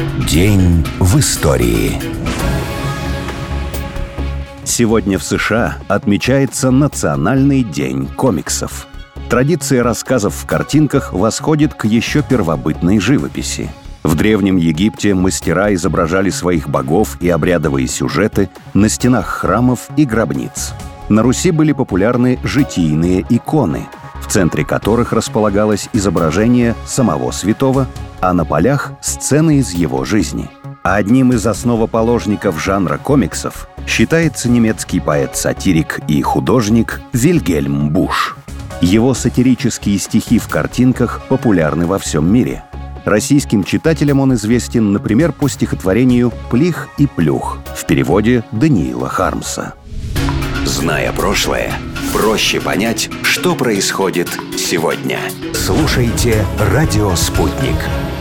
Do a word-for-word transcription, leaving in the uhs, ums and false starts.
День в истории. Сегодня в США отмечается Национальный день комиксов. Традиция рассказов в картинках восходит к еще первобытной живописи. В Древнем Египте мастера изображали своих богов и обрядовые сюжеты на стенах храмов и гробниц. На Руси были популярны житийные иконы, в центре которых располагалось изображение самого святого, а на полях – сцены из его жизни. А одним из основоположников жанра комиксов считается немецкий поэт-сатирик и художник Вильгельм Буш. Его сатирические стихи в картинках популярны во всем мире. Российским читателям он известен, например, по стихотворению «Плих и плюх» в переводе Даниила Хармса. Зная прошлое, проще понять, что происходит сегодня. Слушайте «Радио Спутник».